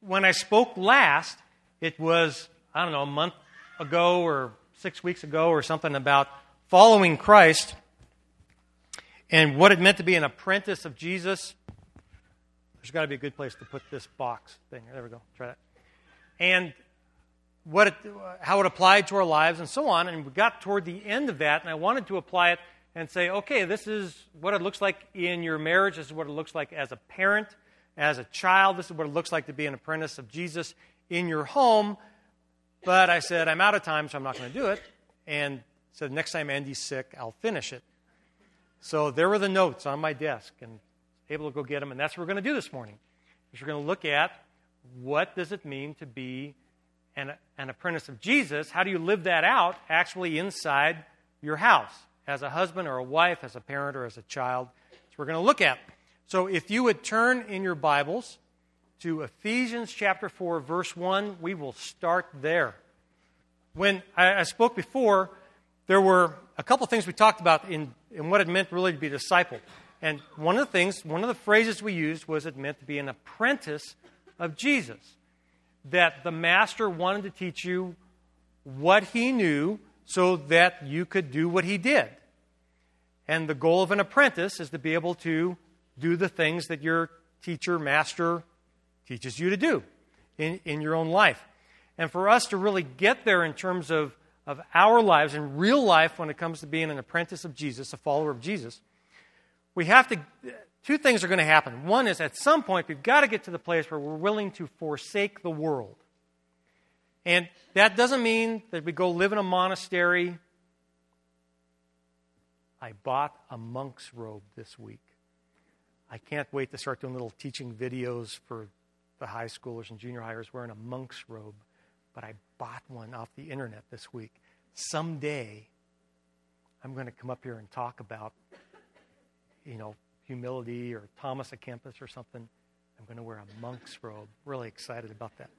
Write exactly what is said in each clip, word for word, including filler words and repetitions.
when I spoke last, it was, I don't know, a month ago or six weeks ago or something about following Christ and what it meant to be an apprentice of Jesus. There's got to be a good place to put this box thing. There we go. Try that. And what it, how it applied to our lives and so on. And we got toward the end of that, and I wanted to apply it and say, okay, this is what it looks like in your marriage. This is what it looks like as a parent, as a child. This is what it looks like to be an apprentice of Jesus in your home. But I said, I'm out of time, so I'm not going to do it. And said, next time Andy's sick, I'll finish it. So there were the notes on my desk, and able to go get them. And that's what we're going to do this morning. Is we're going to look at what does it mean to be an, an apprentice of Jesus. How do you live that out actually inside your house as a husband or a wife, as a parent or as a child? So we're going to look at. So if you would turn in your Bibles to Ephesians chapter four, verse one, we will start there. When I, I spoke before, there were a couple things we talked about in, in what it meant really to be a disciple. And one of the things, one of the phrases we used was it meant to be an apprentice of Jesus. That the master wanted to teach you what he knew so that you could do what he did. And the goal of an apprentice is to be able to do the things that your teacher, master teaches you to do in, in your own life. And for us to really get there in terms of, of our lives, in real life when it comes to being an apprentice of Jesus, a follower of Jesus, we have to, two things are going to happen. One is at some point we've got to get to the place where we're willing to forsake the world. And that doesn't mean that we go live in a monastery. I bought a monk's robe this week. I can't wait to start doing little teaching videos for the high schoolers and junior hires wearing a monk's robe. But I bought one off the internet this week. Someday, I'm going to come up here and talk about, you know, humility or Thomas à Kempis or something. I'm going to wear a monk's robe. Really excited about that.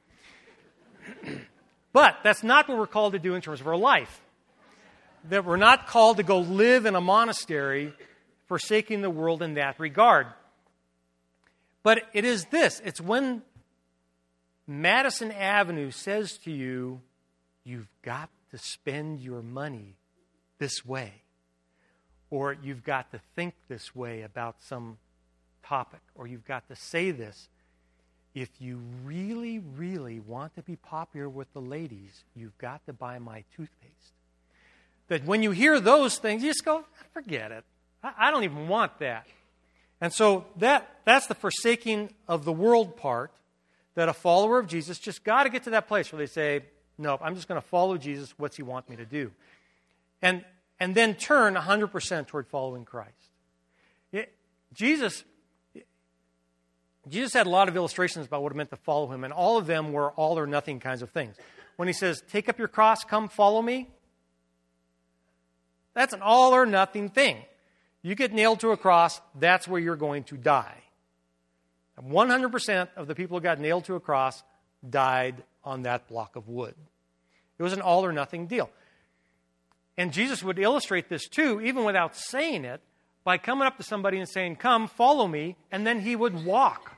But that's not what we're called to do in terms of our life. That we're not called to go live in a monastery, forsaking the world in that regard. But it is this. It's when Madison Avenue says to you, you've got to spend your money this way. Or you've got to think this way about some topic. Or you've got to say this. If you really, really want to be popular with the ladies, you've got to buy my toothpaste. That when you hear those things, you just go, forget it. I, I don't even want that. And so that that's the forsaking of the world part, that a follower of Jesus just got to get to that place where they say, no, I'm just going to follow Jesus. What's he want me to do? And and then turn one hundred percent toward following Christ. It, Jesus, Jesus had a lot of illustrations about what it meant to follow him, and all of them were all or nothing kinds of things. When he says, take up your cross, come follow me, that's an all or nothing thing. You get nailed to a cross, that's where you're going to die. one hundred percent of the people who got nailed to a cross died on that block of wood. It was an all or nothing deal. And Jesus would illustrate this too, even without saying it, by coming up to somebody and saying, come, follow me, and then he would walk.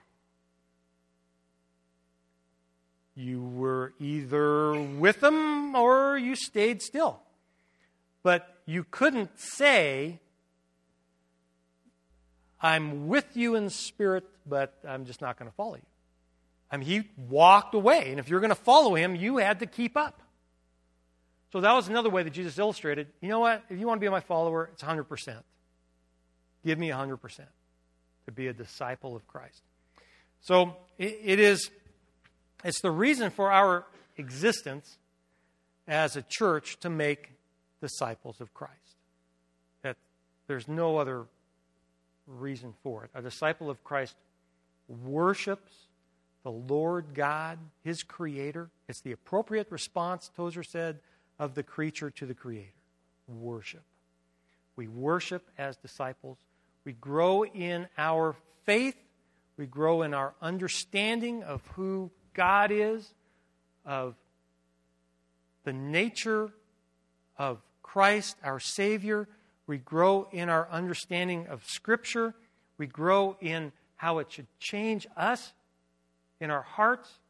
You were either with him or you stayed still. But you couldn't say, I'm with you in spirit, but I'm just not going to follow you. I mean, he walked away. And if you're going to follow him, you had to keep up. So that was another way that Jesus illustrated, you know what? If you want to be my follower, it's one hundred percent. Give me one hundred percent to be a disciple of Christ. So it, it is, it's the reason for our existence as a church to make disciples of Christ. That there's no other reason for it. A disciple of Christ worships the Lord God, his creator. It's the appropriate response, Tozer said, of the creature to the creator. Worship. We worship as disciples. We grow in our faith. We grow in our understanding of who God is, of the nature of Christ, our Savior. We grow in our understanding of Scripture. We grow in how it should change us in our hearts.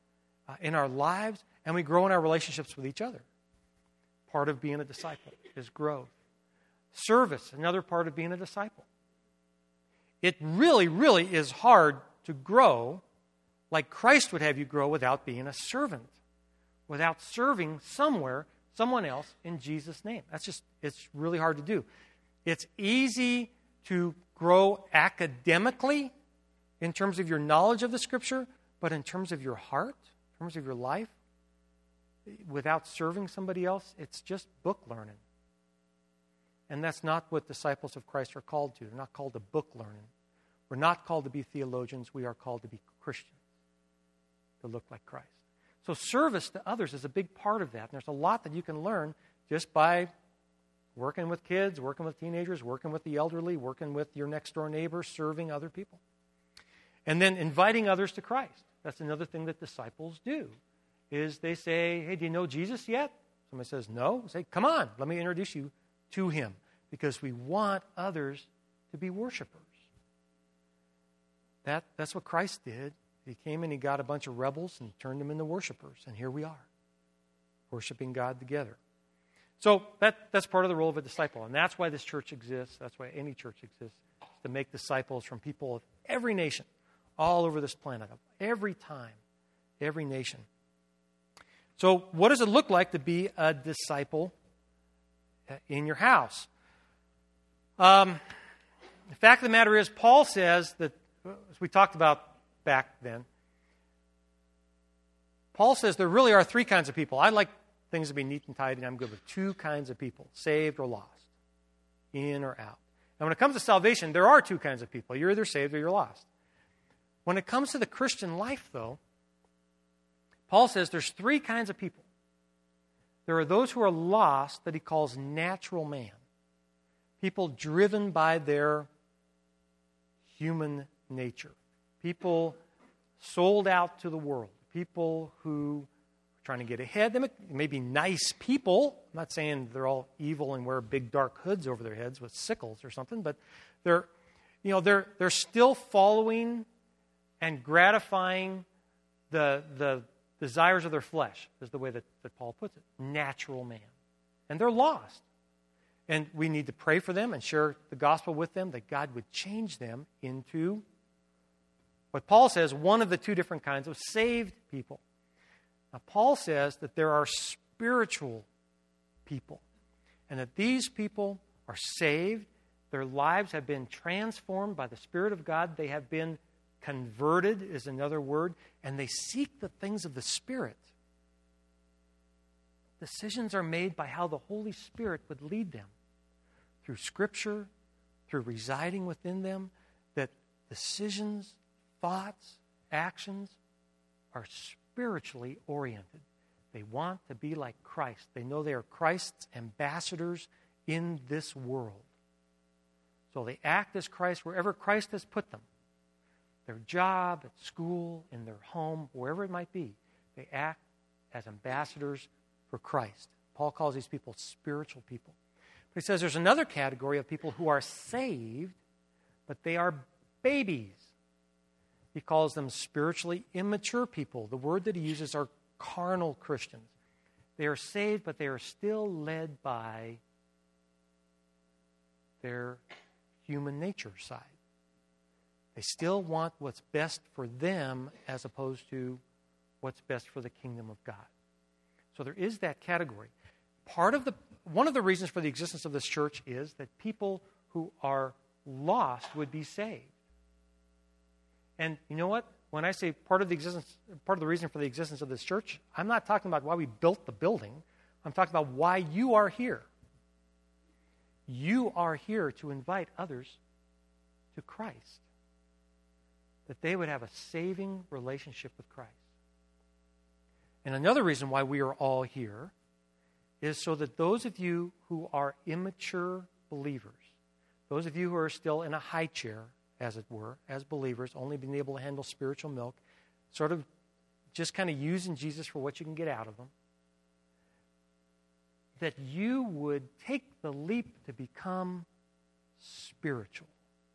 uh, in our lives, and we grow in our relationships with each other. Part of being a disciple is growth. Service, another part of being a disciple. It really, really is hard to grow like Christ would have you grow without being a servant, without serving somewhere, someone else in Jesus' name. That's just, it's really hard to do. It's easy to grow academically in terms of your knowledge of the Scripture, but in terms of your heart, in terms of your life, without serving somebody else, it's just book learning. And that's not what disciples of Christ are called to. They're not called to book learning. We're not called to be theologians. We are called to be Christians, to look like Christ. So service to others is a big part of that. And there's a lot that you can learn just by working with kids, working with teenagers, working with the elderly, working with your next-door neighbor, serving other people. And then inviting others to Christ. That's another thing that disciples do, is they say, hey, do you know Jesus yet? Somebody says, no. I say, come on, let me introduce you to him, because we want others to be worshipers. That, that's what Christ did. He came and he got a bunch of rebels and turned them into worshipers, and here we are, worshiping God together. So that, that's part of the role of a disciple, and that's why this church exists. That's why any church exists, to make disciples from people of every nation, all over this planet, of every time, every nation. So what does it look like to be a disciple in your house? Um, the fact of the matter is, Paul says that, as we talked about back then, Paul says there really are three kinds of people. I like things to be neat and tidy, and I'm good with two kinds of people, saved or lost, in or out. And when it comes to salvation, there are two kinds of people. You're either saved or you're lost. When it comes to the Christian life, though, Paul says there's three kinds of people. There are those who are lost that he calls natural man. People driven by their human nature. People sold out to the world. People who are trying to get ahead. They may, may be nice people. I'm not saying they're all evil and wear big dark hoods over their heads with sickles or something, but they're, you know, they're they're still following and gratifying the the desires of their flesh, is the way that, that Paul puts it. Natural man. And they're lost. And we need to pray for them and share the gospel with them, that God would change them into what Paul says, one of the two different kinds of saved people. Now, Paul says that there are spiritual people, and that these people are saved. Their lives have been transformed by the Spirit of God. They have been converted, is another word, and they seek the things of the Spirit. Decisions are made by how the Holy Spirit would lead them through Scripture, through residing within them, that decisions, thoughts, actions are spiritually oriented. They want to be like Christ. They know they are Christ's ambassadors in this world. So they act as Christ wherever Christ has put them. Their job, at school, in their home, wherever it might be, they act as ambassadors for Christ. Paul calls these people spiritual people. But he says there's another category of people who are saved, but they are babies. He calls them spiritually immature people. The word that he uses are carnal Christians. They are saved, but they are still led by their human nature side. They still want what's best for them as opposed to what's best for the kingdom of God. So there is that category. Part of the one of the reasons for the existence of this church is that people who are lost would be saved. And you know what? When I say part of the existence, part of the reason for the existence of this church, I'm not talking about why we built the building. I'm talking about why you are here. You are here to invite others to Christ, that they would have a saving relationship with Christ. And another reason why we are all here is so that those of you who are immature believers, those of you who are still in a high chair, as it were, as believers, only being able to handle spiritual milk, sort of just kind of using Jesus for what you can get out of them, that you would take the leap to become spiritual,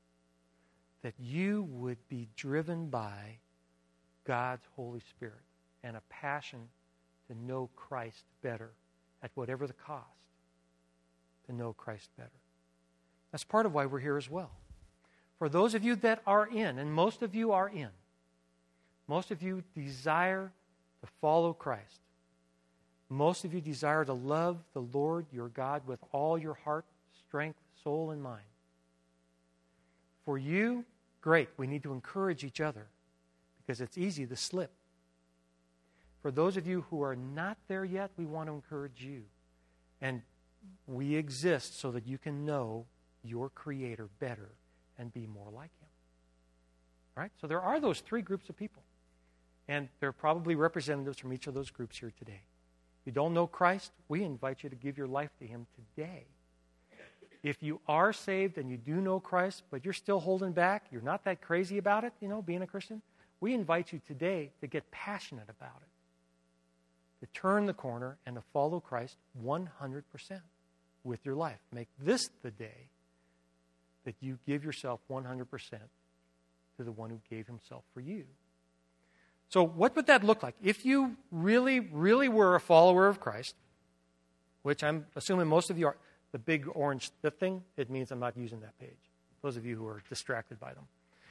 that you would be driven by God's Holy Spirit. and a passion to know Christ better at whatever the cost, to know Christ better. That's part of why we're here as well. For those of you that are in, and most of you are in, most of you desire to follow Christ. Most of you desire to love the Lord your God with all your heart, strength, soul, and mind. For you, great. We need to encourage each other because it's easy to slip. For those of you who are not there yet, we want to encourage you. And we exist so that you can know your Creator better and be more like Him. All right? So there are those three groups of people. And there are probably representatives from each of those groups here today. If you don't know Christ, we invite you to give your life to Him today. If you are saved and you do know Christ, but you're still holding back, you're not that crazy about it, you know, being a Christian, we invite you today to get passionate about it, to turn the corner and to follow Christ one hundred percent with your life. Make this the day that you give yourself one hundred percent to the one who gave Himself for you. So what would that look like? If you really, really were a follower of Christ, which I'm assuming most of you are, the big orange the thing, it means I'm not using that page. Those of you who are distracted by them.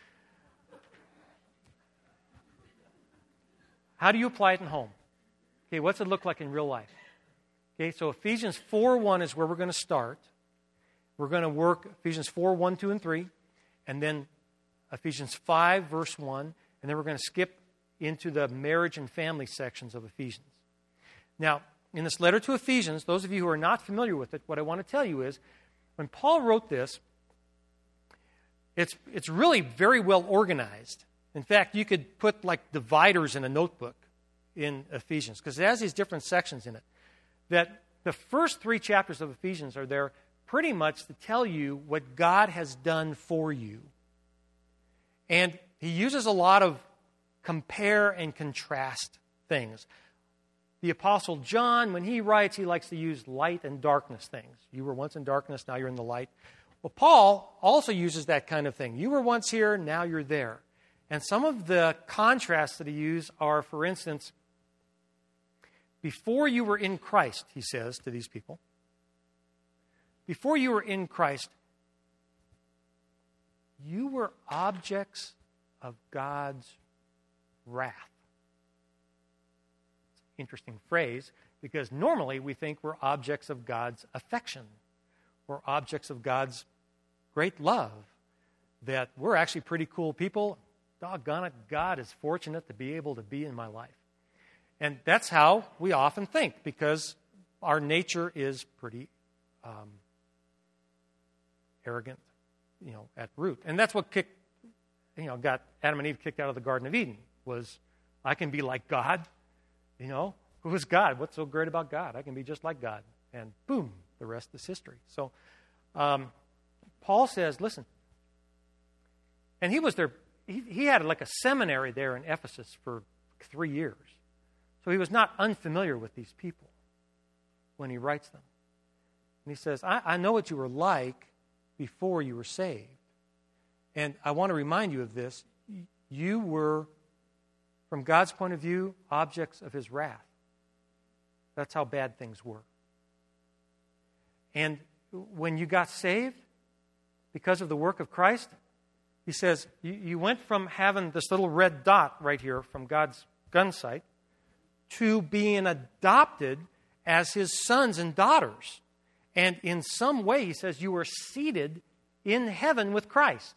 How do you apply it in home? Okay, what's it look like in real life? Okay, so Ephesians four one is where we're going to start. We're going to work Ephesians four, one, two, and three, and then Ephesians five, verse one, and then we're going to skip into the marriage and family sections of Ephesians. Now, in this letter to Ephesians, those of you who are not familiar with it, what I want to tell you is, when Paul wrote this, it's, it's really very well organized. In fact, you could put like dividers in a notebook in Ephesians, because it has these different sections in it. That the first three chapters of Ephesians are there pretty much to tell you what God has done for you. And he uses a lot of compare and contrast things. The Apostle John, when he writes, he likes to use light and darkness things. You were once in darkness, now you're in the light. Well, Paul also uses that kind of thing. You were once here, now you're there. And some of the contrasts that he uses are, for instance, before you were in Christ, he says to these people, before you were in Christ, you were objects of God's wrath. Interesting phrase, because normally we think we're objects of God's affection. We're objects of God's great love, that we're actually pretty cool people. Doggone it, God is fortunate to be able to be in my life. And that's how we often think, because our nature is pretty um, arrogant, you know, at root. And that's what kicked, you know, got Adam and Eve kicked out of the Garden of Eden, was I can be like God. You know, who is God? What's so great about God? I can be just like God. And boom, the rest is history. So um, Paul says, listen, and he was there, he, he had like a seminary there in Ephesus for three years. So he was not unfamiliar with these people when he writes them. And he says, I, I know what you were like before you were saved. And I want to remind you of this. You were, from God's point of view, objects of His wrath. That's how bad things were. And when you got saved, because of the work of Christ, he says, you, you went from having this little red dot right here from God's gun sight to being adopted as His sons and daughters. And in some way, he says, you were seated in heaven with Christ.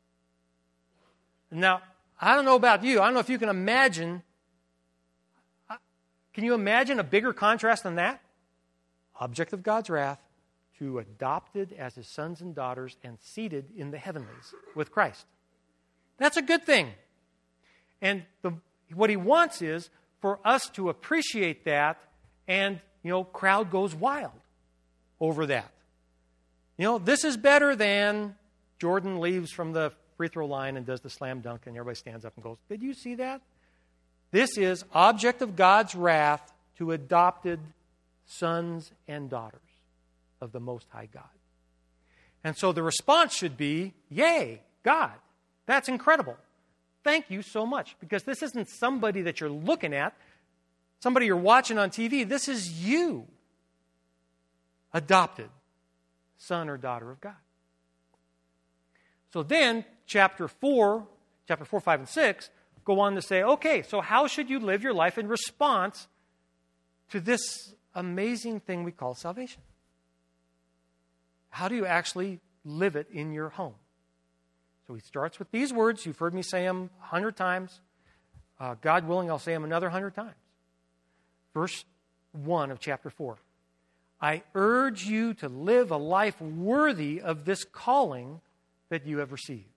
Now, I don't know about you. I don't know if you can imagine. Can you imagine a bigger contrast than that? Object of God's wrath to adopted as His sons and daughters and seated in the heavenlies with Christ. That's a good thing. And the, what He wants is for us to appreciate that, and, you know, crowd goes wild over that. You know, this is better than Jordan leaves from the free throw line and does the slam dunk, and everybody stands up and goes, did you see that? This is object of God's wrath to adopted sons and daughters of the Most High God. And so the response should be, yay, God, that's incredible. Thank you so much. Because this isn't somebody that you're looking at. somebody you're watching on T V, this is you, adopted son or daughter of God. So then, chapter four, chapter four, five, and six go on to say, okay, so how should you live your life in response to this amazing thing we call salvation? How do you actually live it in your home? So he starts with these words. You've heard me say them a hundred times. Uh, God willing, I'll say them another hundred times. Verse one of chapter four. I urge you to live a life worthy of this calling that you have received.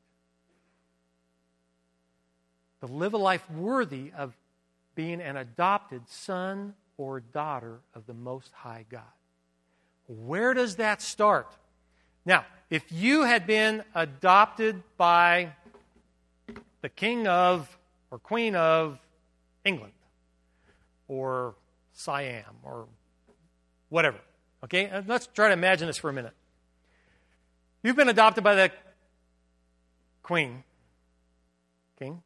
To live a life worthy of being an adopted son or daughter of the Most High God. Where does that start? Now, if you had been adopted by the king of or queen of England or Siam or whatever, okay? Let's try to imagine this for a minute. You've been adopted by the queen, king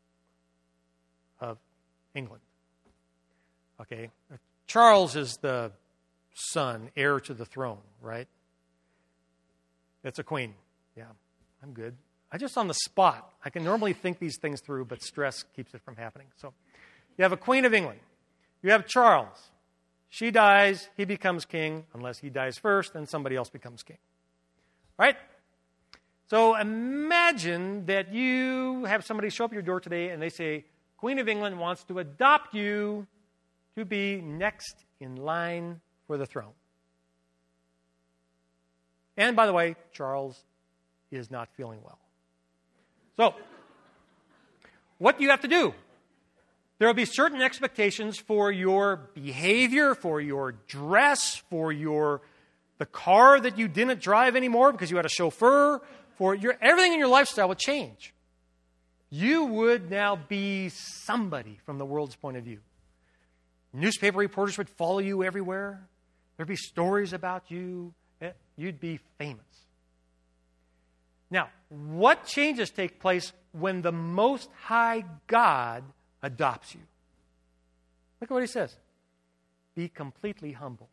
of England. Okay? Charles is the son, heir to the throne, right? It's a queen. Yeah, I'm good. I just on the spot. I can normally think these things through, but stress keeps it from happening. So you have a queen of England. You have Charles. She dies, he becomes king, unless he dies first, then somebody else becomes king. Right? So imagine that you have somebody show up at your door today and they say, Queen of England wants to adopt you to be next in line for the throne. And by the way, Charles is not feeling well. So, what do you have to do? There will be certain expectations for your behavior, for your dress, for your the car that you didn't drive anymore because you had a chauffeur, for your everything in your lifestyle would change. You would now be somebody from the world's point of view. Newspaper reporters would follow you everywhere. There'd be stories about you. You'd be famous. Now, what changes take place when the Most High God adopts you? Look at what he says. Be completely humble.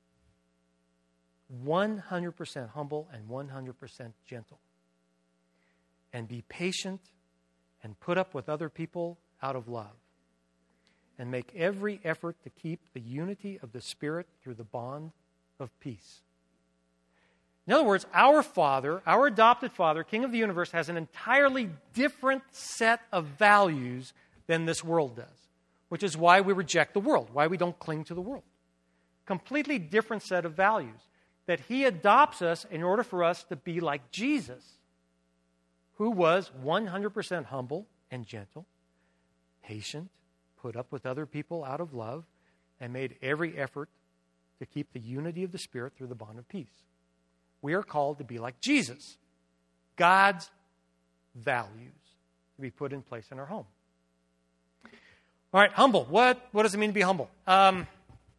one hundred percent humble and one hundred percent gentle. And be patient and put up with other people out of love. And make every effort to keep the unity of the Spirit through the bond of peace. In other words, our Father, our adopted Father, King of the universe, has an entirely different set of values than this world does, which is why we reject the world, why we don't cling to the world. Completely different set of values. That he adopts us in order for us to be like Jesus, who was one hundred percent humble and gentle, patient, put up with other people out of love, and made every effort to keep the unity of the Spirit through the bond of peace. We are called to be like Jesus. God's values to be put in place in our home. All right, humble. What, what does it mean to be humble? Um,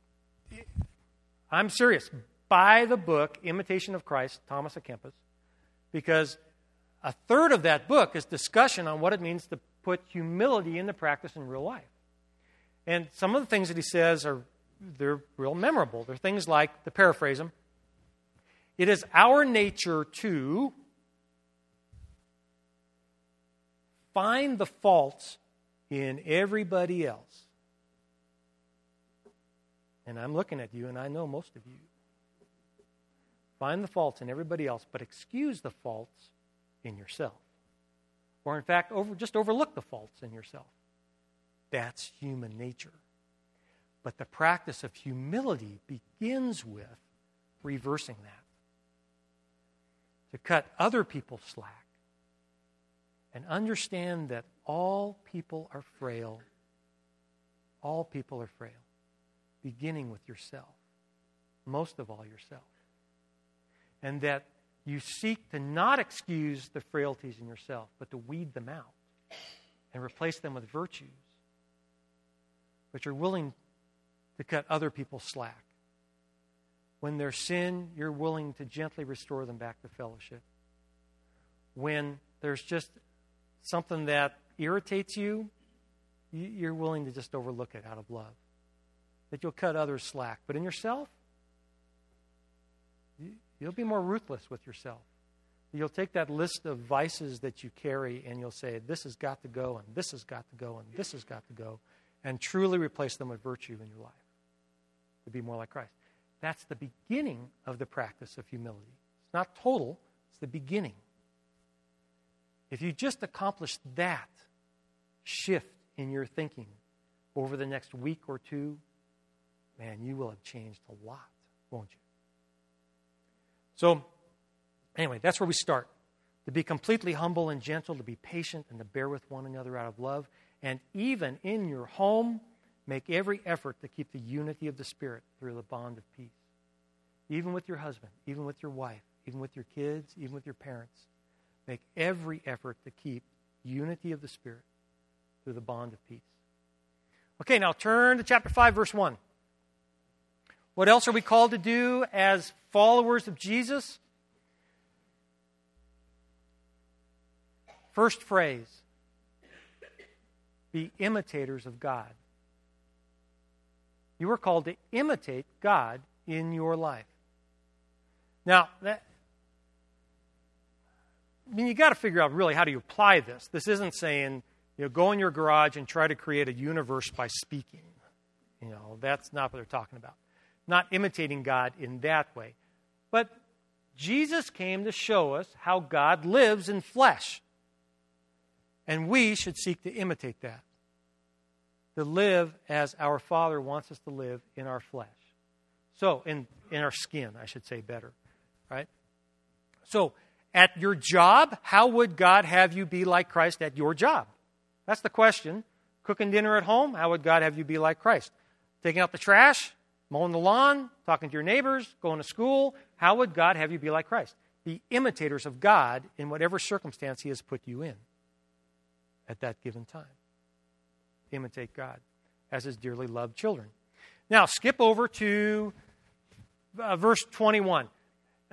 I'm serious. Buy the book, Imitation of Christ, Thomas à Kempis, because a third of that book is discussion on what it means to put humility into practice in real life. And some of the things that he says are, they're real memorable. They're things like, to paraphrase him, it is our nature to find the faults in everybody else. And I'm looking at you, and I know most of you. Find the faults in everybody else, but excuse the faults in yourself. Or in fact, over, just overlook the faults in yourself. That's human nature. But the practice of humility begins with reversing that. To cut other people slack and understand that all people are frail. All people are frail. Beginning with yourself. Most of all yourself. And that you seek to not excuse the frailties in yourself, but to weed them out and replace them with virtues. But you're willing to cut other people slack. When there's sin, you're willing to gently restore them back to fellowship. When there's just something that irritates you, you're willing to just overlook it out of love. that you'll cut others slack. But in yourself, you'll be more ruthless with yourself. You'll take that list of vices that you carry and you'll say, this has got to go, and this has got to go, and this has got to go, and truly replace them with virtue in your life to be more like Christ. That's the beginning of the practice of humility. It's not total, it's the beginning. If you just accomplish that shift in your thinking over the next week or two, man, you will have changed a lot, won't you? So, anyway, that's where we start. To be completely humble and gentle, to be patient, and to bear with one another out of love. And even in your home, make every effort to keep the unity of the Spirit through the bond of peace. Even with your husband, even with your wife, even with your kids, even with your parents. Make every effort to keep unity of the Spirit through the bond of peace. Okay, now turn to chapter five, verse one. What else are we called to do as followers of Jesus? First phrase, be imitators of God. You are called to imitate God in your life. Now, that, I mean, you got to figure out really how do you apply this. This isn't saying, you know, go in your garage and try to create a universe by speaking. You know, that's not what they're talking about. Not imitating God in that way. But Jesus came to show us how God lives in flesh. And we should seek to imitate that. To live as our Father wants us to live in our flesh. So, in, in our skin, I should say better. Right? So, at your job, how would God have you be like Christ at your job? That's the question. Cooking dinner at home, how would God have you be like Christ? Taking out the trash, mowing the lawn, talking to your neighbors, going to school, how would God have you be like Christ? Be imitators of God in whatever circumstance He has put you in at that given time. Imitate God as His dearly loved children. Now, skip over to uh, verse twenty-one. Uh,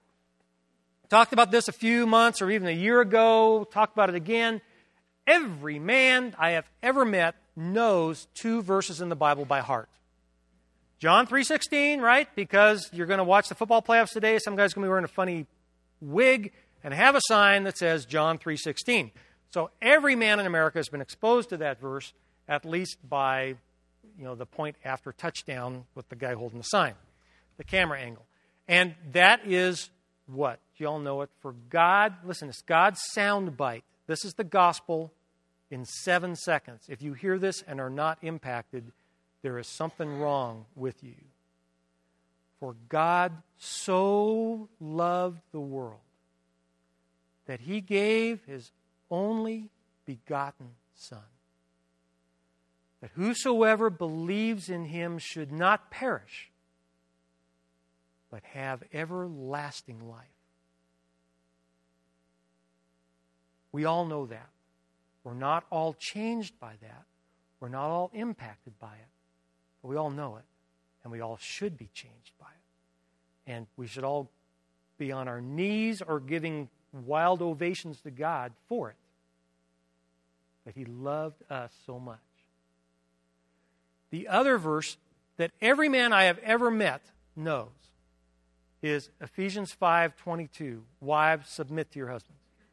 talked about this a few months or even a year ago. Talked about it again. Every man I have ever met knows two verses in the Bible by heart. John three sixteen, right? Because you're going to watch the football playoffs today. Some guy's going to be wearing a funny wig and have a sign that says John three sixteen. So every man in America has been exposed to that verse, at least by, you know, the point after touchdown with the guy holding the sign, the camera angle. And that is what? You all know it. For God, listen, it's God's sound bite. This is the gospel in seven seconds. If you hear this and are not impacted, there is something wrong with you. For God so loved the world that He gave His only begotten Son, that whosoever believes in Him should not perish, but have everlasting life. We all know that. We're not all changed by that. We're not all impacted by it. But we all know it, and we all should be changed by it. And we should all be on our knees or giving wild ovations to God for it. That He loved us so much. The other verse that every man I have ever met knows is Ephesians five twenty-two. Wives, submit to your husbands.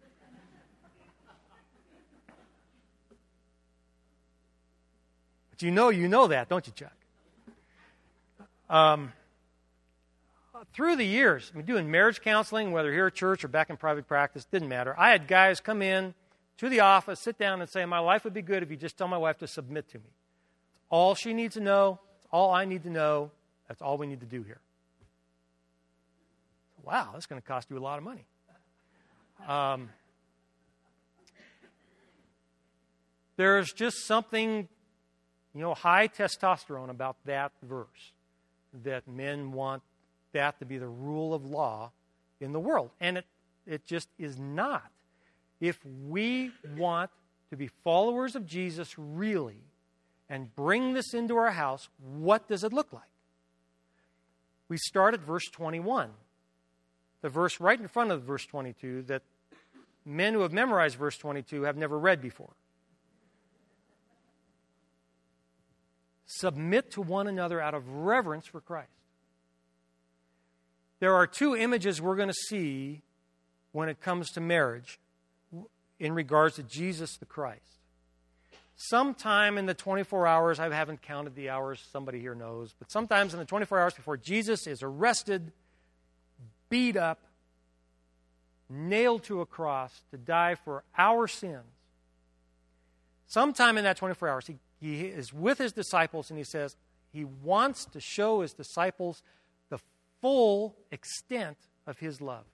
But you know you know that, don't you, Chuck? Um, through the years, I mean, doing marriage counseling, whether here at church or back in private practice, didn't matter. I had guys come in to the office, sit down and say, my life would be good if you just tell my wife to submit to me. It's all she needs to know. It's all I need to know. That's all we need to do here. Wow, that's going to cost you a lot of money. Um, there's just something, you know, high testosterone about that verse, that men want that to be the rule of law in the world. And it, it just is not. If we want to be followers of Jesus really and bring this into our house, what does it look like? We start at verse twenty-one. The verse right in front of verse twenty-two that men who have memorized verse twenty-two have never read before. submit to one another out of reverence for Christ. There are two images we're going to see when it comes to marriage in regards to Jesus the Christ. Sometime in the twenty-four hours, I haven't counted the hours, somebody here knows, but sometimes in the twenty-four hours before Jesus is arrested, beat up, nailed to a cross to die for our sins, sometime in that twenty-four hours, he, he is with his disciples and he says he wants to show his disciples the full extent of his love.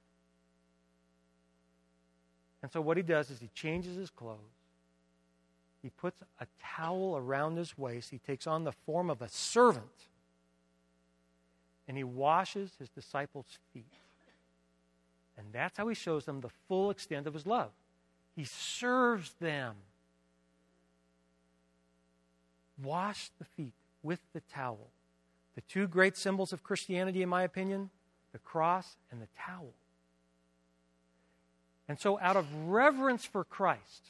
And so what he does is he changes his clothes. He puts a towel around his waist. He takes on the form of a servant. And he washes his disciples' feet. And that's how he shows them the full extent of his love. He serves them. Wash the feet with the towel. The two great symbols of Christianity, in my opinion, the cross and the towel. And so out of reverence for Christ,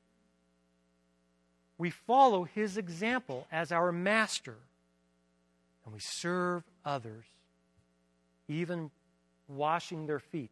we follow his example as our master, and we serve others, even washing their feet.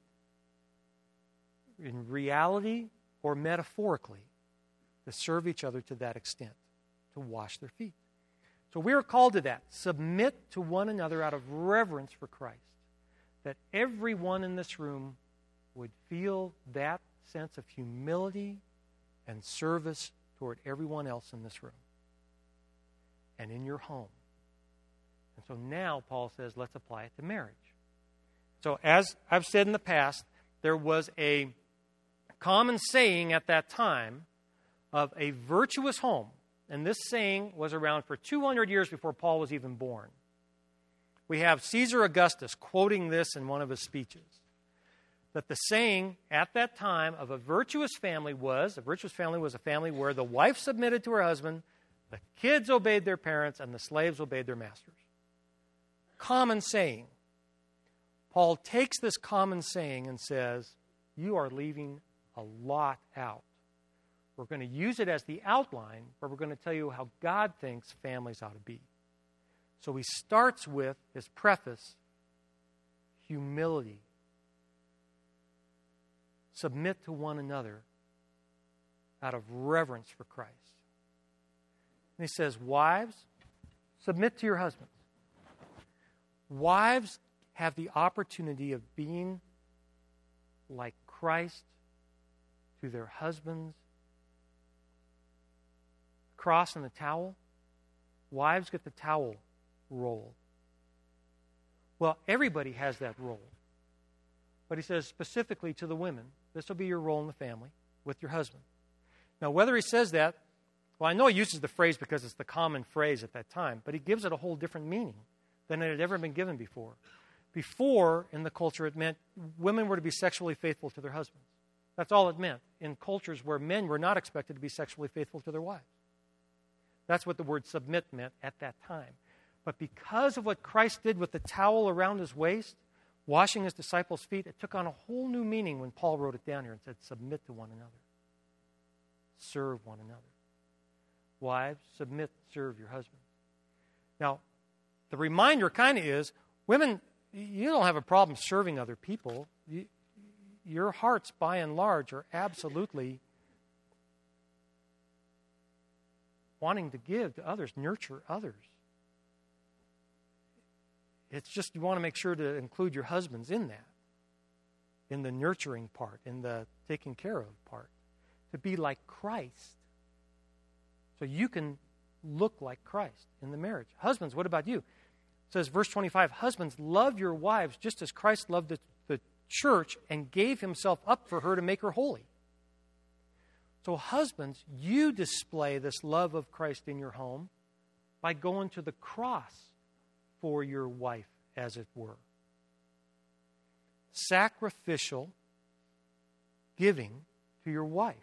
In reality or metaphorically, to serve each other to that extent, to wash their feet. So we are called to that. Submit to one another out of reverence for Christ. That everyone in this room would feel that sense of humility and service toward everyone else in this room and in your home. And so now Paul says, let's apply it to marriage. So as I've said in the past, there was a common saying at that time of a virtuous home. And this saying was around for two hundred years before Paul was even born. We have Caesar Augustus quoting this in one of his speeches. That the saying at that time of a virtuous family was, a virtuous family was a family where the wife submitted to her husband, the kids obeyed their parents, and the slaves obeyed their masters. Common saying. Paul takes this common saying and says, you are leaving a lot out. We're going to use it as the outline, but we're going to tell you how God thinks families ought to be. So he starts with his preface, humility. Submit to one another out of reverence for Christ. And he says, wives, submit to your husbands. Wives have the opportunity of being like Christ to their husbands. The cross and the towel. Wives get the towel role. Well, everybody has that role. But he says specifically to the women, this will be your role in the family with your husband. Now, whether he says that, well, I know he uses the phrase because it's the common phrase at that time, but he gives it a whole different meaning than it had ever been given before. Before, in the culture, it meant women were to be sexually faithful to their husbands. That's all it meant in cultures where men were not expected to be sexually faithful to their wives. That's what the word submit meant at that time. But because of what Christ did with the towel around his waist, washing his disciples' feet, it took on a whole new meaning when Paul wrote it down here and said, submit to one another. Serve one another. Wives, submit, serve your husband. Now, the reminder kind of is, women, you don't have a problem serving other people. You, your hearts, by and large, are absolutely wanting to give to others, nurture others. It's just you want to make sure to include your husbands in that, in the nurturing part, in the taking care of part, to be like Christ. So you can look like Christ in the marriage. Husbands, what about you? It says, verse twenty-five, husbands, love your wives just as Christ loved the, the church and gave himself up for her to make her holy. So husbands, you display this love of Christ in your home by going to the cross for your wife, as it were. Sacrificial giving to your wife.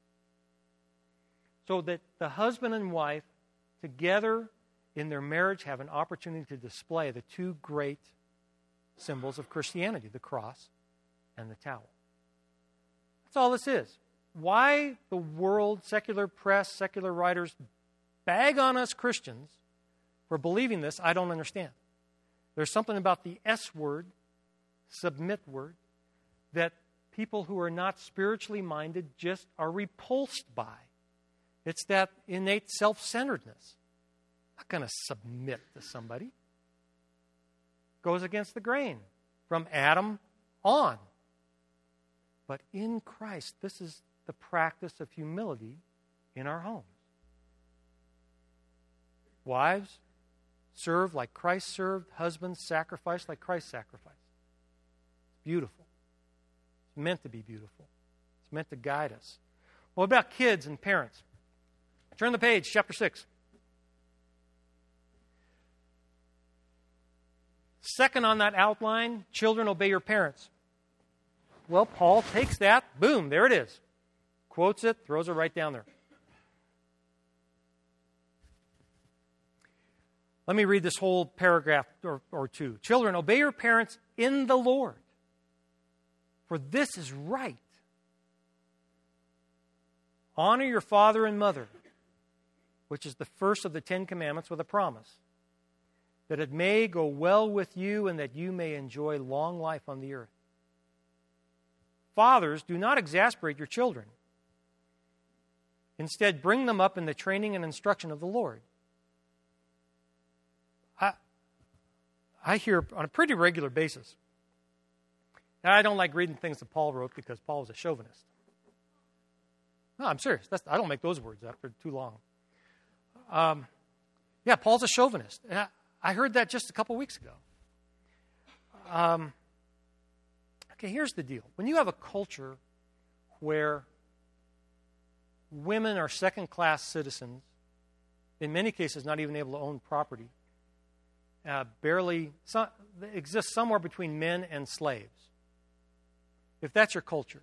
So that the husband and wife together in their marriage have an opportunity to display the two great symbols of Christianity, the cross and the towel. That's all this is. Why the world, secular press, secular writers bag on us Christians for believing this, I don't understand. There's something about the S word, submit word, that people who are not spiritually minded just are repulsed by. It's that innate self-centeredness. I'm not going to submit to somebody. Goes against the grain from Adam on. But in Christ, this is the practice of humility in our homes. Wives, serve like Christ served. Husbands, sacrifice like Christ sacrificed. It's beautiful. It's meant to be beautiful. It's meant to guide us. What about kids and parents? Turn the page, chapter six. Second on that outline, children, obey your parents. Well, Paul takes that, boom, there it is. Quotes it, throws it right down there. Let me read this whole paragraph or, or two. Children, obey your parents in the Lord, for this is right. Honor your father and mother, which is the first of the Ten Commandments with a promise, that it may go well with you and that you may enjoy long life on the earth. Fathers, do not exasperate your children. Instead, bring them up in the training and instruction of the Lord. I, I hear on a pretty regular basis, and I don't like reading things that Paul wrote because Paul was a chauvinist. No, I'm serious. That's, I don't make those words up. They're too long. Um, yeah, Paul's a chauvinist. And I, I heard that just a couple weeks ago. Um, okay, here's the deal. When you have a culture where women are second-class citizens, in many cases not even able to own property, uh, barely some, exists somewhere between men and slaves, if that's your culture,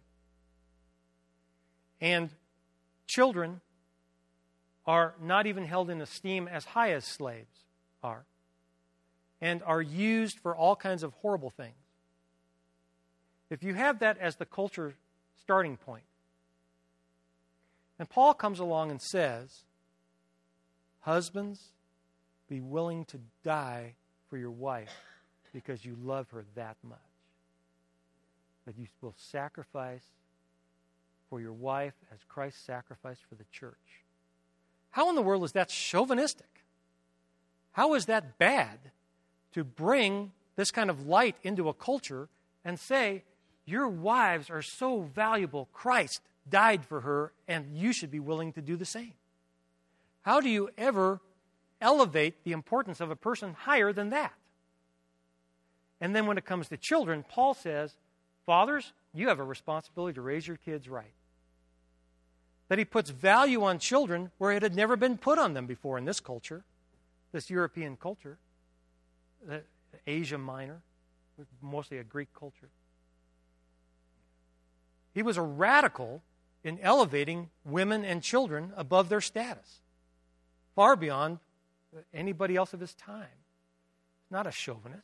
and children are not even held in esteem as high as slaves are, and are used for all kinds of horrible things. If you have that as the culture starting point, and Paul comes along and says, husbands, be willing to die for your wife because you love her that much, that you will sacrifice for your wife as Christ sacrificed for the church. How in the world is that chauvinistic? How is that bad to bring this kind of light into a culture and say, your wives are so valuable, Christ died for her, and you should be willing to do the same? How do you ever elevate the importance of a person higher than that? And then when it comes to children, Paul says, fathers, you have a responsibility to raise your kids right. That he puts value on children where it had never been put on them before in this culture, this European culture, Asia Minor, mostly a Greek culture. He was a radical in elevating women and children above their status, far beyond anybody else of his time. Not a chauvinist.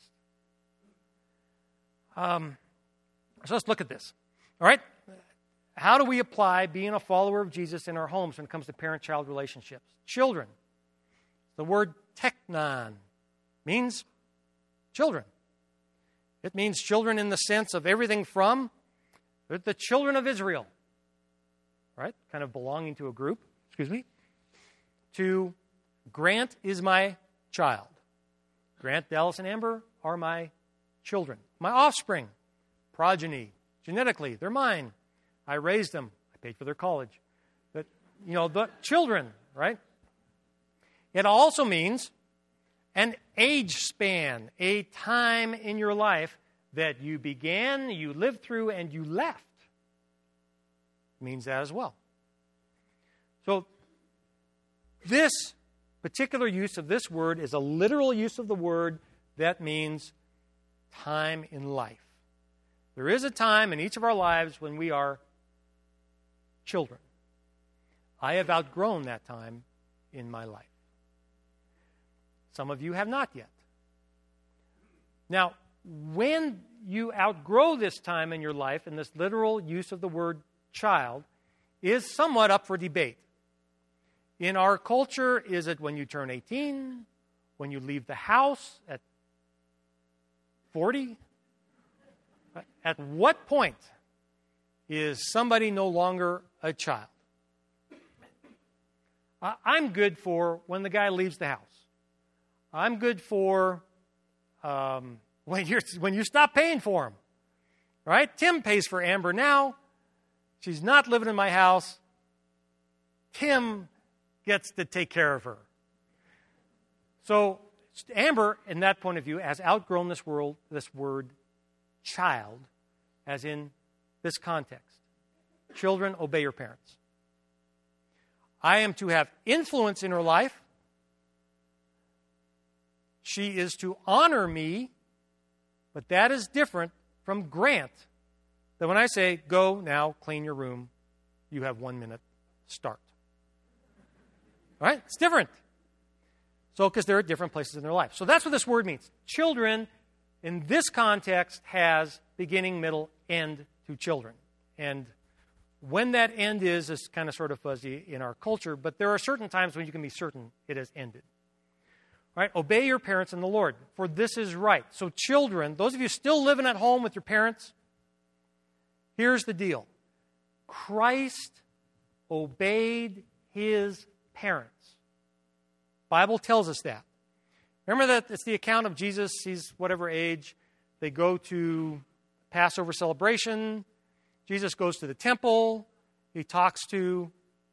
Um, so let's look at this. All right? How do we apply being a follower of Jesus in our homes when it comes to parent-child relationships? Children. The word teknon means children. It means children in the sense of everything from the children of Israel, right? Kind of belonging to a group, excuse me, to Grant is my child. Grant, Dallas, and Amber are my children, my offspring, progeny, genetically, they're mine. I raised them. I paid for their college. But, you know, the children, right? It also means an age span, a time in your life that you began, you lived through, and you left. It means that as well. So this particular use of this word is a literal use of the word that means time in life. There is a time in each of our lives when we are children. I have outgrown that time in my life. Some of you have not yet. Now, when you outgrow this time in your life, and this literal use of the word child is somewhat up for debate. In our culture, is it when you turn eighteen, when you leave the house at forty? At what point is somebody no longer a child? I'm good for when the guy leaves the house. I'm good for um, when you're when you stop paying for him. Right? Tim pays for Amber now. She's not living in my house. Tim gets to take care of her. So Amber, in that point of view, has outgrown this world, this word child, as in this context. Children, obey your parents. I am to have influence in her life. She is to honor me, but that is different from grant. That when I say, go now, clean your room, you have one minute, start. All right? It's different. So, because they're at different places in their life. So that's what this word means. Children, in this context, has beginning, middle, end to children. And when that end is, is kind of sort of fuzzy in our culture, but there are certain times when you can be certain it has ended. All right? Obey your parents in the Lord, for this is right. So children, those of you still living at home with your parents, here's the deal. Christ obeyed his parents. Bible tells us that. Remember that it's the account of Jesus. He's whatever age. They go to Passover celebration. Jesus goes to the temple. He talks to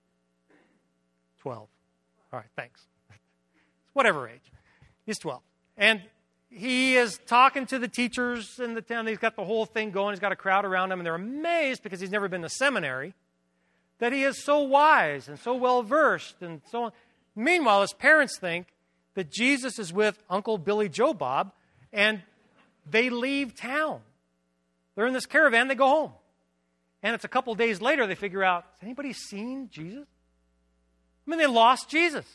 twelve. All right, thanks. Whatever age. He's twelve. And he is talking to the teachers in the town. He's got the whole thing going. He's got a crowd around him, and they're amazed because he's never been to seminary that he is so wise and so well-versed and so on. Meanwhile, his parents think that Jesus is with Uncle Billy Joe Bob, and they leave town. They're in this caravan. They go home. And it's a couple days later they figure out, has anybody seen Jesus? I mean, they lost Jesus.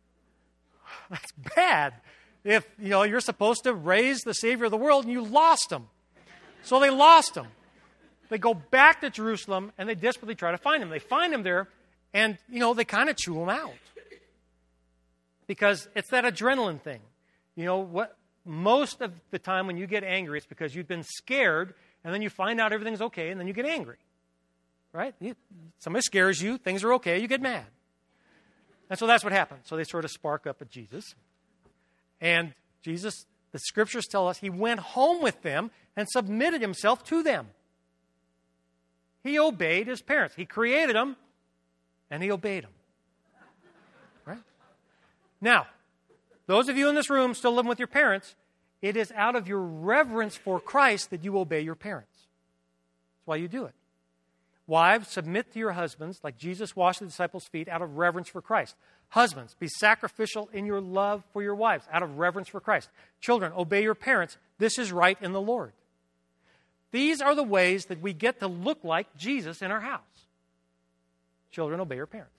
That's bad. If, you know, you're supposed to raise the Savior of the world and you lost him. So they lost him. They go back to Jerusalem and they desperately try to find him. They find him there and, you know, they kind of chew him out. Because it's that adrenaline thing. You know, what most of the time when you get angry, it's because you've been scared and then you find out everything's okay and then you get angry. Right? You, somebody scares you, things are okay, you get mad. And so that's what happened. So they sort of spark up at Jesus. And Jesus, the scriptures tell us, he went home with them and submitted himself to them. He obeyed his parents. He created them and he obeyed them. Right? Now, those of you in this room still living with your parents, it is out of your reverence for Christ that you obey your parents. That's why you do it. Wives, submit to your husbands like Jesus washed the disciples' feet out of reverence for Christ. Husbands, be sacrificial in your love for your wives out of reverence for Christ. Children, obey your parents. This is right in the Lord. These are the ways that we get to look like Jesus in our house. Children, obey your parents.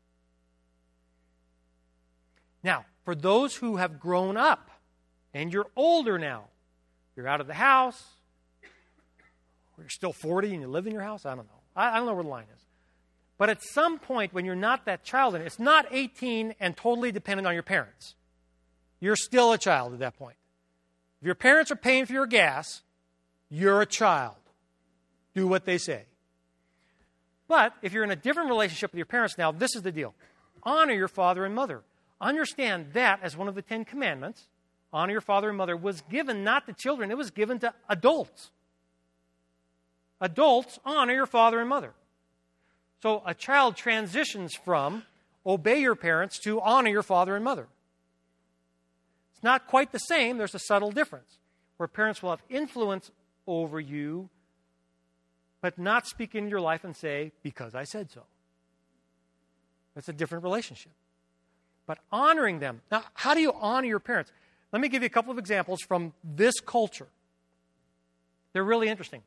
Now, for those who have grown up and you're older now, you're out of the house, or you're still forty and you live in your house, I don't know. I don't know where the line is. But at some point when you're not that child, and it's not eighteen and totally dependent on your parents. You're still a child at that point. If your parents are paying for your gas, you're a child. Do what they say. But if you're in a different relationship with your parents now, this is the deal. Honor your father and mother. Understand that as one of the Ten Commandments. Honor your father and mother was given not to children, it was given to adults. Adults, honor your father and mother. So a child transitions from obey your parents to honor your father and mother. It's not quite the same. There's a subtle difference where parents will have influence over you, but not speak in your life and say, because I said so. That's a different relationship. But honoring them. Now, how do you honor your parents? Let me give you a couple of examples from this culture. They're really interesting.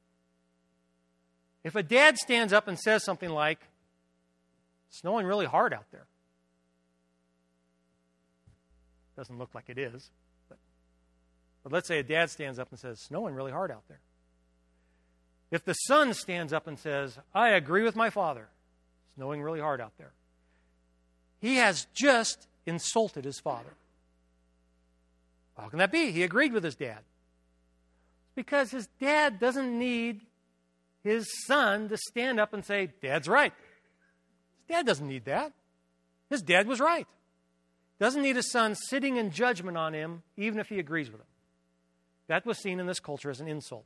If a dad stands up and says something like, it's snowing really hard out there. Doesn't look like it is. But, but let's say a dad stands up and says, it's snowing really hard out there. If the son stands up and says, I agree with my father, it's snowing really hard out there. He has just insulted his father. How can that be? He agreed with his dad. Because his dad doesn't need his son to stand up and say, Dad's right. His dad doesn't need that. His dad was right. Doesn't need his son sitting in judgment on him, even if he agrees with him. That was seen in this culture as an insult.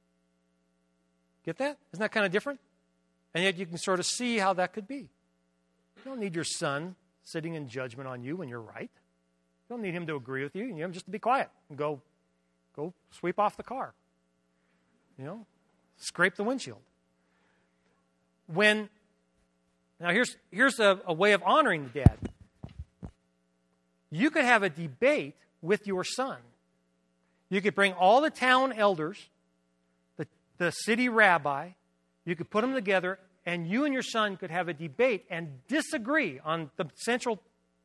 Get that? Isn't that kind of different? And yet you can sort of see how that could be. You don't need your son sitting in judgment on you when you're right. You don't need him to agree with you. You need him just to be quiet and go, go sweep off the car. You know, scrape the windshield. When, now here's, here's a, a way of honoring the dad. You could have a debate with your son. You could bring all the town elders, the, the city rabbi, you could put them together, and you and your son could have a debate and disagree on the central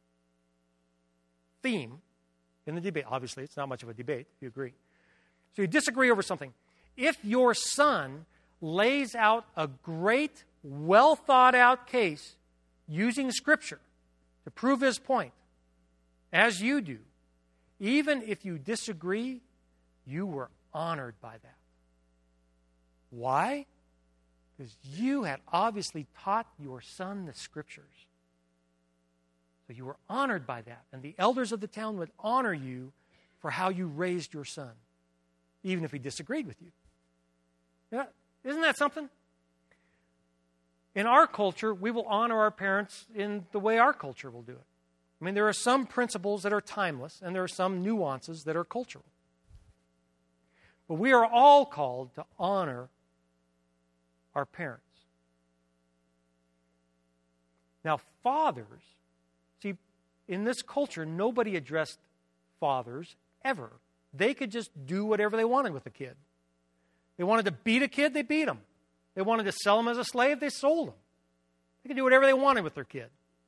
theme in the debate. Obviously, it's not much of a debate, if you agree. So you disagree over something. If your son lays out a great, well-thought-out case using Scripture to prove his point, as you do, even if you disagree, you were honored by that. Why? Because you had obviously taught your son the Scriptures. So you were honored by that. And the elders of the town would honor you for how you raised your son, even if he disagreed with you. Yeah, isn't that something? In our culture, we will honor our parents in the way our culture will do it. I mean, there are some principles that are timeless, and there are some nuances that are cultural. But we are all called to honor our parents. Now, fathers, see, in this culture, nobody addressed fathers ever. They could just do whatever they wanted with a kid. They wanted to beat a kid, they beat him. They wanted to sell him as a slave, they sold him. They could do whatever they wanted with their kid.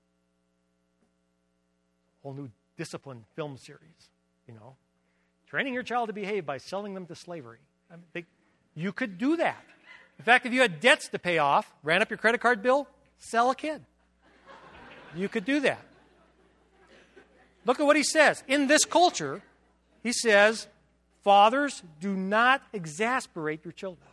Whole new discipline film series, you know. Training your child to behave by selling them to slavery. I mean, they, you could do that. In fact, if you had debts to pay off, ran up your credit card bill, sell a kid. You could do that. Look at what he says. In this culture, he says, fathers, do not exasperate your children.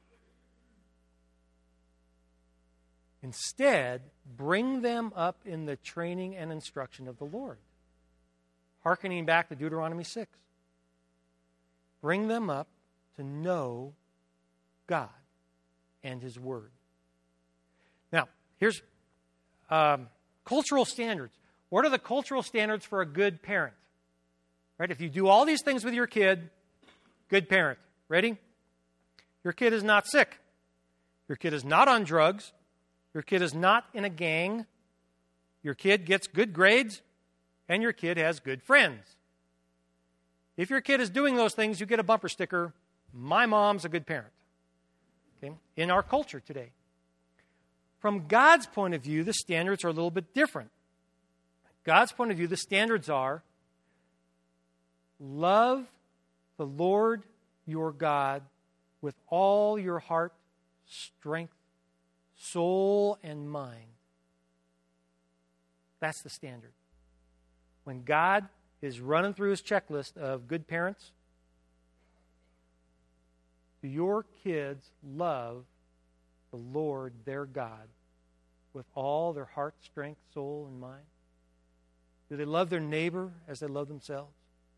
Instead, bring them up in the training and instruction of the Lord. Hearkening back to Deuteronomy six. Bring them up to know God and His Word. Now, here's um, cultural standards. What are the cultural standards for a good parent? Right? If you do all these things with your kid, good parent. Ready? Your kid is not sick. Your kid is not on drugs. Your kid is not in a gang. Your kid gets good grades, and your kid has good friends. If your kid is doing those things, you get a bumper sticker, my mom's a good parent. Okay? In our culture today. From God's point of view, the standards are a little bit different. God's point of view, the standards are love the Lord your God with all your heart, strength, soul, and mind. That's the standard. When God is running through His checklist of good parents, do your kids love the Lord their God with all their heart, strength, soul, and mind? Do they love their neighbor as they love themselves?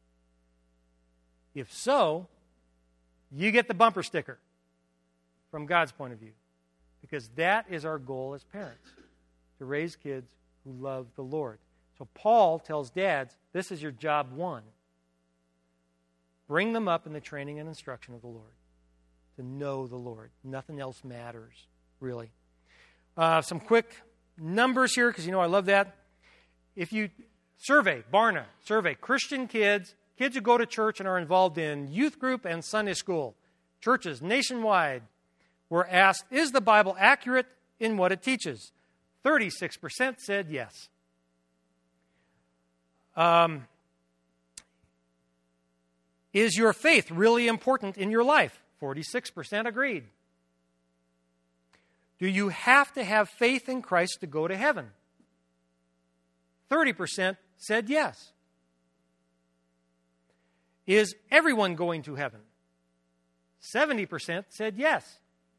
If so, you get the bumper sticker from God's point of view. Because that is our goal as parents, to raise kids who love the Lord. So Paul tells dads, this is your job one. Bring them up in the training and instruction of the Lord, to know the Lord. Nothing else matters, really. Uh, some quick numbers here, because you know I love that. If you survey, Barna, survey Christian kids, kids who go to church and are involved in youth group and Sunday school, churches nationwide, were asked, is the Bible accurate in what it teaches? thirty-six percent said yes. Um, is your faith really important in your life? forty-six percent agreed. Do you have to have faith in Christ to go to heaven? thirty percent said yes. Is everyone going to heaven? seventy percent said yes.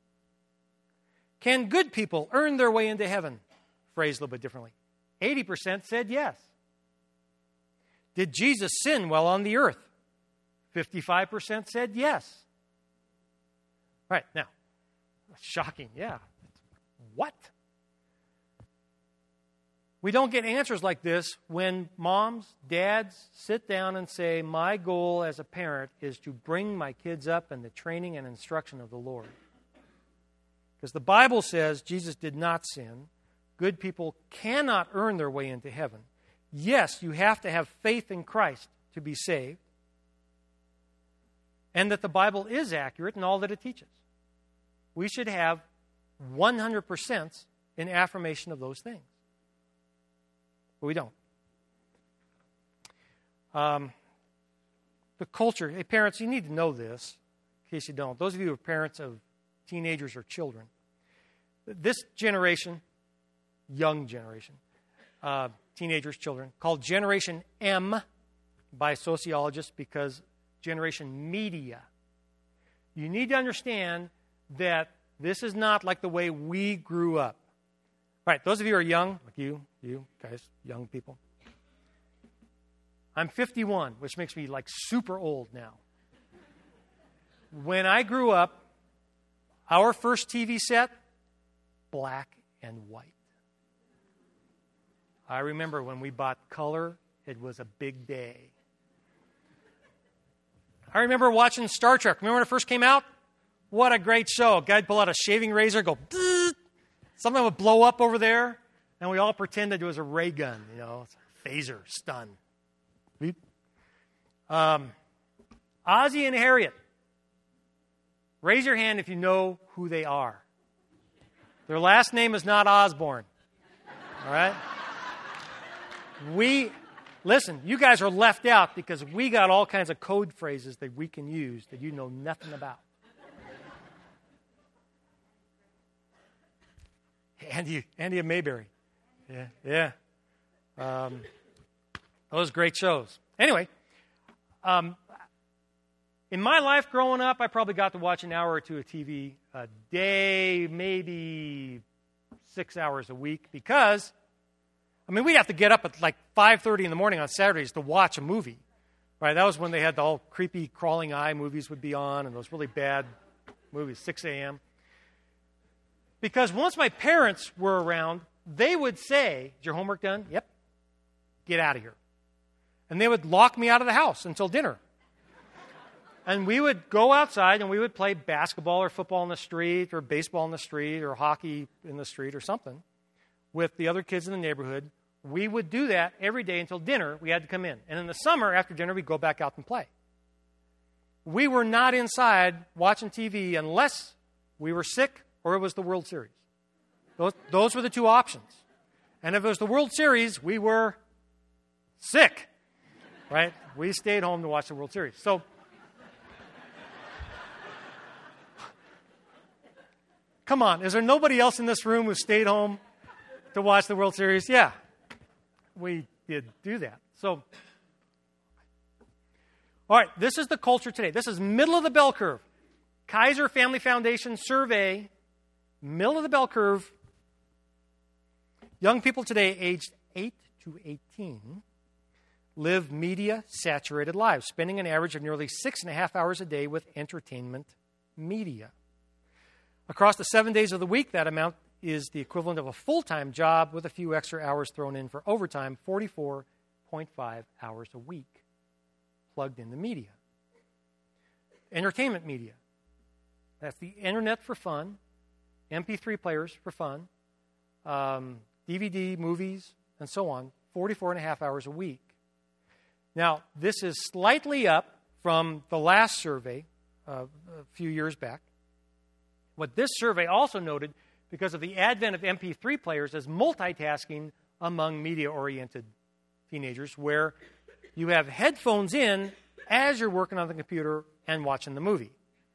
Can good people earn their way into heaven? Phrased a little bit differently. eighty percent said yes. Did Jesus sin while on the earth? fifty-five percent said yes. All right, now, shocking, yeah. What? We don't get answers like this when moms, dads sit down and say, my goal as a parent is to bring my kids up in the training and instruction of the Lord. Because the Bible says Jesus did not sin. Good people cannot earn their way into heaven. Yes, you have to have faith in Christ to be saved. And that the Bible is accurate in all that it teaches. We should have one hundred percent in affirmation of those things. But we don't. Um, the culture, hey parents, you need to know this, in case you don't. Those of you who are parents of teenagers or children, this generation, young generation, uh, teenagers, children, called Generation M by sociologists because Generation Media. You need to understand that this is not like the way we grew up. All right, those of you who are young, like you, you guys, young people. I'm fifty-one, which makes me like super old now. When I grew up, our first T V set, black and white. I remember when we bought color, it was a big day. I remember watching Star Trek. Remember when it first came out? What a great show. A guy'd pull out a shaving razor, go, something would blow up over there, and we all pretended it was a ray gun, you know, phaser, stun. Um, Ozzie and Harriet. Raise your hand if you know who they are. Their last name is not Osborne. All right? We, listen, you guys are left out because we got all kinds of code phrases that we can use that you know nothing about. Andy, Andy and Mayberry. Yeah, yeah. Um, those great shows. Anyway, um, in my life growing up, I probably got to watch an hour or two of T V a day, maybe six hours a week, because, I mean, we'd have to get up at like five thirty in the morning on Saturdays to watch a movie. Right? That was when they had the all creepy crawling eye movies would be on, and those really bad movies, six a.m. Because once my parents were around, they would say, is your homework done? Yep. Get out of here. And they would lock me out of the house until dinner. And we would go outside and we would play basketball or football in the street or baseball in the street or hockey in the street or something with the other kids in the neighborhood. We would do that every day until dinner. We had to come in. And in the summer, after dinner, we'd go back out and play. We were not inside watching T V unless we were sick or it was the World Series. Those, those were the two options. And if it was the World Series, we were sick, right? We stayed home to watch the World Series. So, come on, is there nobody else in this room who stayed home to watch the World Series? Yeah, we did do that. So, all right, this is the culture today. This is middle of the bell curve. Kaiser Family Foundation survey, middle of the bell curve. Young people today aged eight to eighteen live media-saturated lives, spending an average of nearly six and a half hours a day with entertainment media. Across the seven days of the week, that amount is the equivalent of a full-time job with a few extra hours thrown in for overtime, forty-four point five hours a week plugged in the media. Entertainment media. That's the internet for fun, M P three players for fun, um, D V D, movies, and so on, forty-four and a half hours a week. Now, this is slightly up from the last survey uh, a few years back. What this survey also noted, because of the advent of M P three players, is multitasking among media-oriented teenagers, where you have headphones in as you're working on the computer and watching the movie.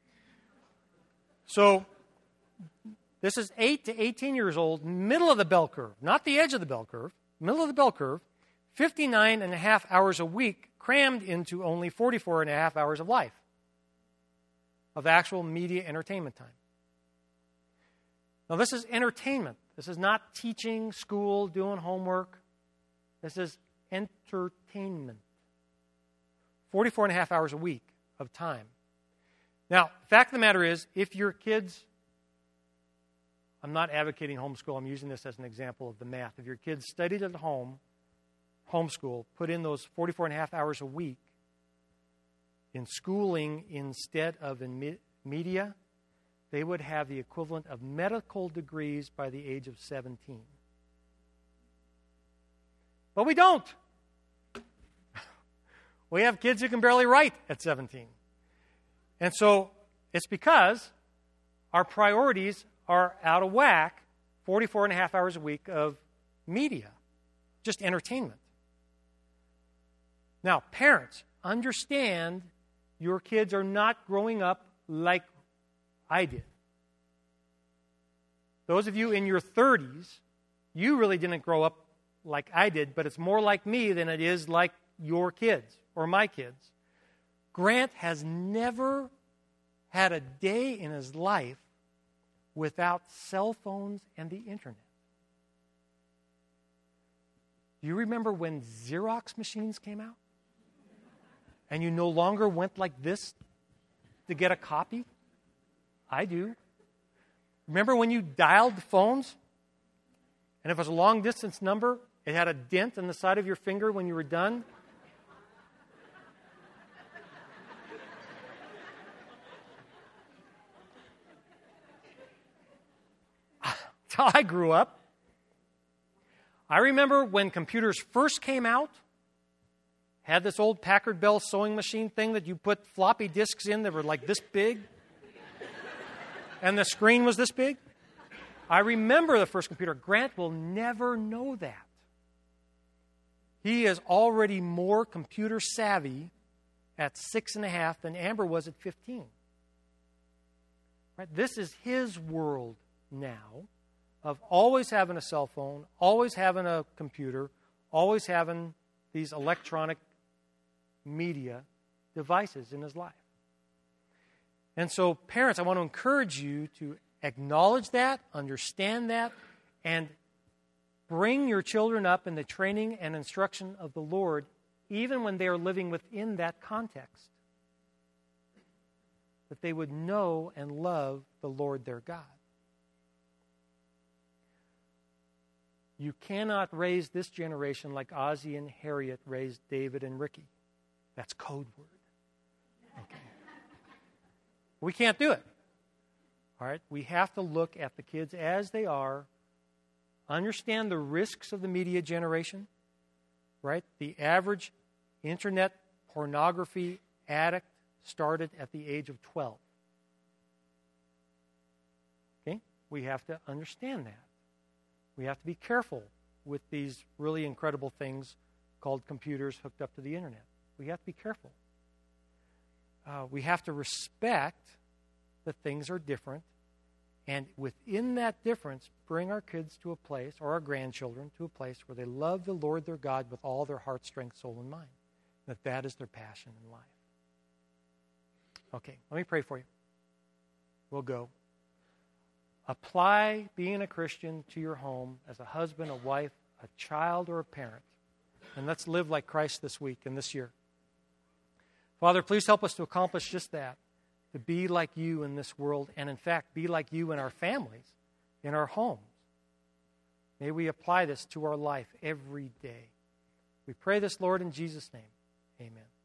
So, this is eight to eighteen years old, middle of the bell curve, not the edge of the bell curve, middle of the bell curve, fifty-nine and a half hours a week crammed into only forty-four and a half hours of life, of actual media entertainment time. Now, this is entertainment. This is not teaching, school, doing homework. This is entertainment. forty-four and a half hours a week of time. Now, the fact of the matter is, if your kids, I'm not advocating homeschool, I'm using this as an example of the math. If your kids studied at home, homeschool, put in those forty-four and a half hours a week in schooling instead of in me- media, they would have the equivalent of medical degrees by the age of seventeen. But we don't. We have kids who can barely write at seventeen. And so it's because our priorities are out of whack, forty-four and a half hours a week of media, just entertainment. Now, parents, understand your kids are not growing up like I did. Those of you in your thirties, you really didn't grow up like I did, but it's more like me than it is like your kids or my kids. Grant has never had a day in his life without cell phones and the internet. Do you remember when Xerox machines came out? And you no longer went like this to get a copy? I do. Remember when you dialed phones? And if it was a long-distance number, it had a dent in the side of your finger when you were done? That's how I grew up. I remember when computers first came out, had this old Packard Bell sewing machine thing that you put floppy disks in that were like this big, and the screen was this big. I remember the first computer. Grant will never know that. He is already more computer savvy at six and a half than Amber was at fifteen. Right? This is his world now of always having a cell phone, always having a computer, always having these electronic media devices in his life. And so, parents, I want to encourage you to acknowledge that, understand that, and bring your children up in the training and instruction of the Lord, even when they are living within that context. That they would know and love the Lord their God. You cannot raise this generation like Ozzie and Harriet raised David and Ricky. That's code word. Okay. We can't do it. All right? We have to look at the kids as they are, understand the risks of the media generation, right? The average internet pornography addict started at the age of twelve. Okay? We have to understand that. We have to be careful with these really incredible things called computers hooked up to the internet. We have to be careful. Uh, we have to respect that things are different, and within that difference, bring our kids to a place, or our grandchildren to a place where they love the Lord their God with all their heart, strength, soul, and mind. That that is their passion in life. Okay, let me pray for you. We'll go. Apply being a Christian to your home as a husband, a wife, a child, or a parent. And let's live like Christ this week and this year. Father, please help us to accomplish just that, to be like you in this world, and in fact, be like you in our families, in our homes. May we apply this to our life every day. We pray this, Lord, in Jesus' name. Amen.